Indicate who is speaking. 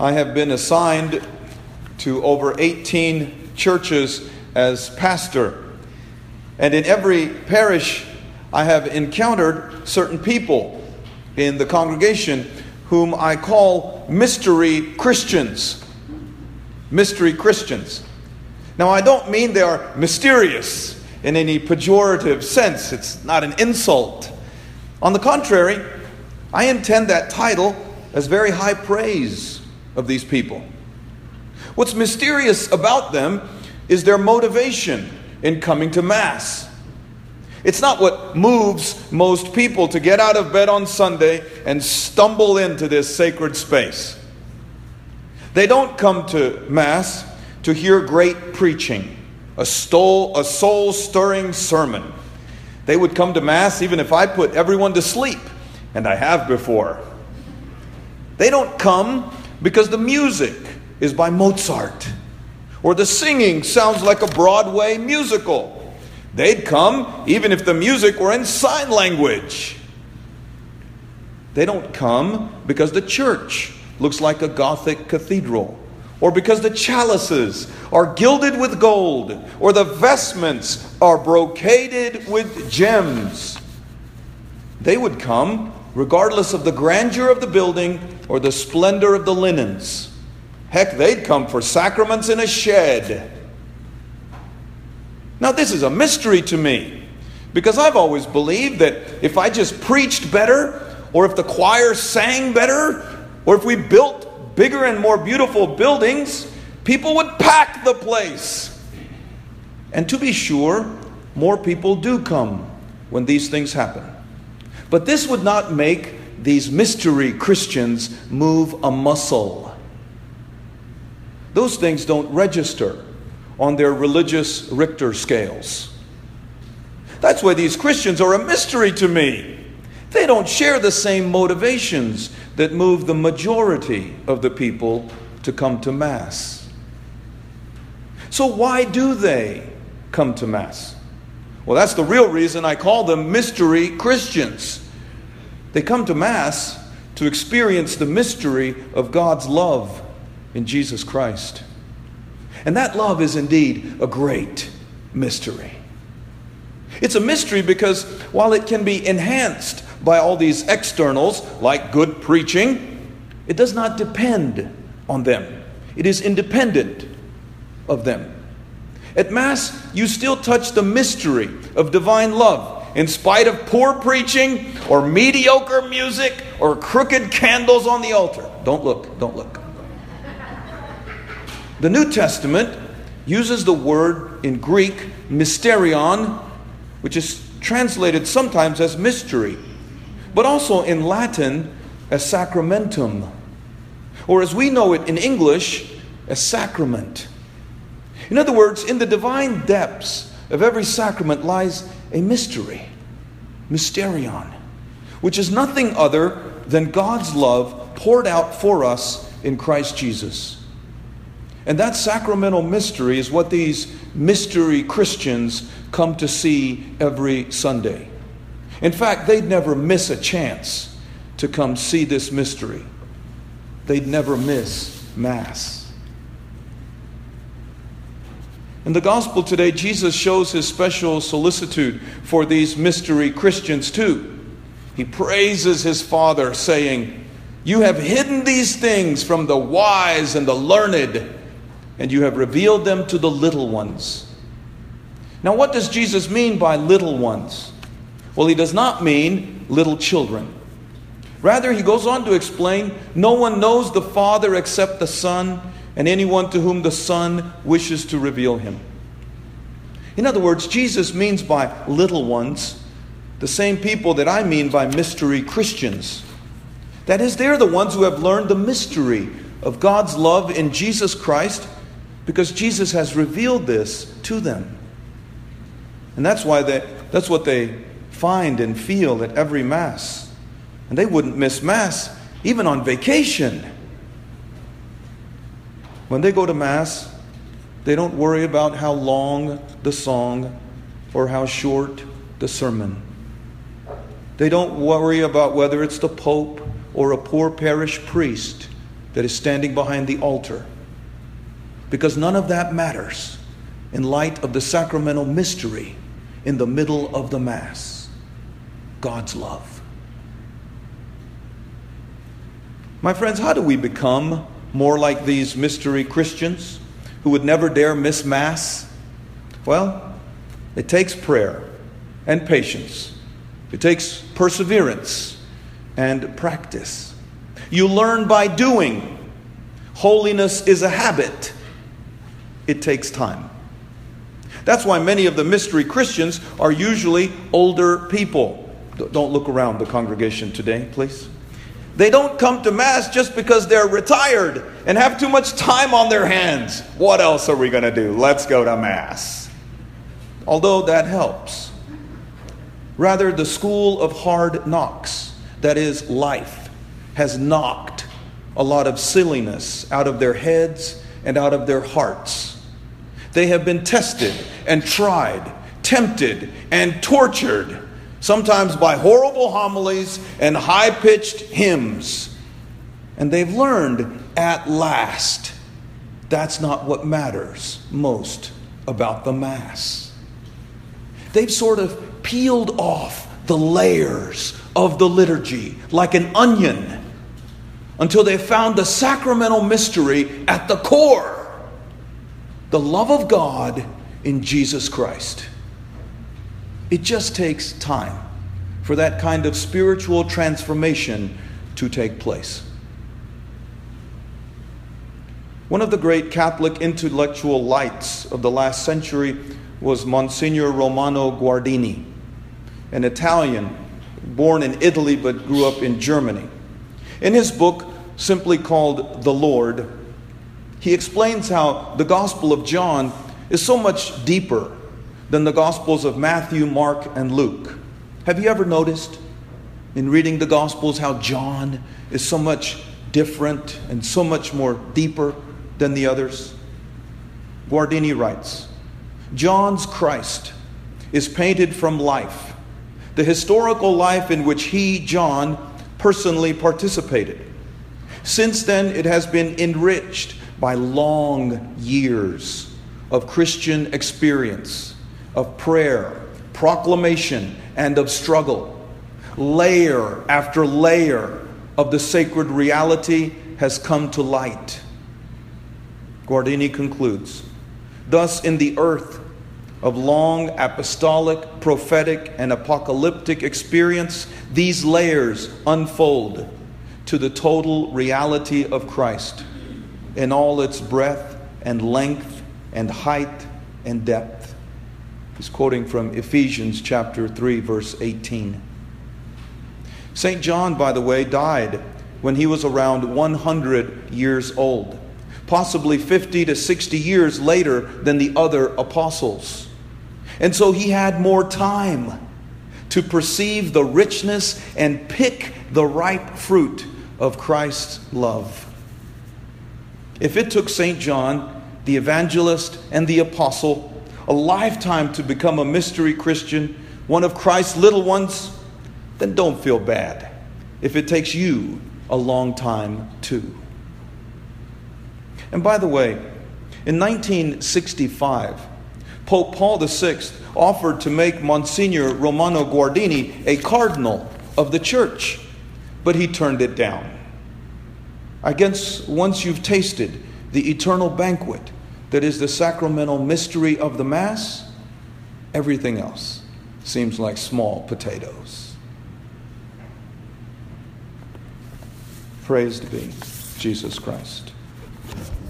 Speaker 1: I have been assigned to over 18 churches as pastor. And in every parish, I have encountered certain people in the congregation whom I call mystery Christians. Mystery Christians. Now, I don't mean they are mysterious in any pejorative sense. It's not an insult. On the contrary, I intend that title as very high praise of these people. What's mysterious about them is their motivation in coming to Mass. It's not what moves most people to get out of bed on Sunday and stumble into this sacred space. They don't come to Mass to hear great preaching, a soul-stirring sermon. They would come to Mass even if I put everyone to sleep, and I have before. They don't come because the music is by Mozart, or the singing sounds like a Broadway musical. They'd come even if the music were in sign language. They don't come because the church looks like a Gothic cathedral, or because the chalices are gilded with gold, or the vestments are brocaded with gems. They would come regardless of the grandeur of the building or the splendor of the linens. Heck, they'd come for sacraments in a shed. Now, this is a mystery to me, because I've always believed that if I just preached better, or if the choir sang better, or if we built bigger and more beautiful buildings, people would pack the place. And to be sure, more people do come when these things happen. But this would not make these mystery Christians move a muscle. Those things don't register on their religious Richter scales. That's why these Christians are a mystery to me. They don't share the same motivations that move the majority of the people to come to Mass. So why do they come to Mass? Well, that's the real reason I call them mystery Christians. They come to Mass to experience the mystery of God's love in Jesus Christ. And that love is indeed a great mystery. It's a mystery because while it can be enhanced by all these externals, like good preaching, it does not depend on them. It is independent of them. At Mass, you still touch the mystery of divine love, in spite of poor preaching, or mediocre music, or crooked candles on the altar. Don't look, don't look. The New Testament uses the word in Greek, mysterion, which is translated sometimes as mystery, but also in Latin as sacramentum, or as we know it in English, as sacrament. In other words, in the divine depths of every sacrament lies a mystery, mysterion, which is nothing other than God's love poured out for us in Christ Jesus. And that sacramental mystery is what these mystery Christians come to see every Sunday. In fact, they'd never miss a chance to come see this mystery. They'd never miss Mass. In the gospel today, Jesus shows his special solicitude for these mystery Christians too. He praises his Father, saying, "You have hidden these things from the wise and the learned, and you have revealed them to the little ones." Now, what does Jesus mean by little ones? Well, he does not mean little children. Rather, he goes on to explain, no one knows the Father except the Son, and anyone to whom the Son wishes to reveal him. In other words, Jesus means by little ones the same people that I mean by mystery Christians. That is, they're the ones who have learned the mystery of God's love in Jesus Christ, because Jesus has revealed this to them. And that's what they find and feel at every Mass. And they wouldn't miss Mass even on vacation. When they go to Mass, they don't worry about how long the song or how short the sermon. They don't worry about whether it's the Pope or a poor parish priest that is standing behind the altar. Because none of that matters in light of the sacramental mystery in the middle of the Mass. God's love. My friends, how do we become more like these mystery Christians who would never dare miss Mass? Well, it takes prayer and patience. It takes perseverance and practice. You learn by doing. Holiness is a habit. It takes time. That's why many of the mystery Christians are usually older people. Don't look around the congregation today, please. They don't come to Mass just because they're retired and have too much time on their hands. What else are we going to do? Let's go to Mass. Although that helps. Rather, the school of hard knocks, that is life, has knocked a lot of silliness out of their heads and out of their hearts. They have been tested and tried, tempted and tortured, sometimes by horrible homilies and high-pitched hymns. And they've learned at last that's not what matters most about the Mass. They've sort of peeled off the layers of the liturgy like an onion until they found the sacramental mystery at the core. The love of God in Jesus Christ. It just takes time for that kind of spiritual transformation to take place. One of the great Catholic intellectual lights of the last century was Monsignor Romano Guardini, an Italian born in Italy but grew up in Germany. In his book, simply called The Lord, he explains how the Gospel of John is so much deeper than the Gospels of Matthew, Mark, and Luke. Have you ever noticed in reading the Gospels how John is so much different and so much more deeper than the others? Guardini writes, John's Christ is painted from life, the historical life in which he, John, personally participated. Since then, it has been enriched by long years of Christian experience, of prayer, proclamation, and of struggle. Layer after layer of the sacred reality has come to light. Guardini concludes, thus in the earth of long apostolic, prophetic, and apocalyptic experience, these layers unfold to the total reality of Christ in all its breadth and length and height and depth. He's quoting from Ephesians chapter 3, verse 18. St. John, by the way, died when he was around 100 years old, possibly 50 to 60 years later than the other apostles. And so he had more time to perceive the richness and pick the ripe fruit of Christ's love. If it took St. John, the evangelist and the apostle, a lifetime to become a mystery Christian, one of Christ's little ones, then don't feel bad if it takes you a long time too. And by the way, in 1965, Pope Paul VI offered to make Monsignor Romano Guardini a cardinal of the church, but he turned it down. I guess once you've tasted the eternal banquet that is the sacramental mystery of the Mass, everything else seems like small potatoes. Praised be Jesus Christ.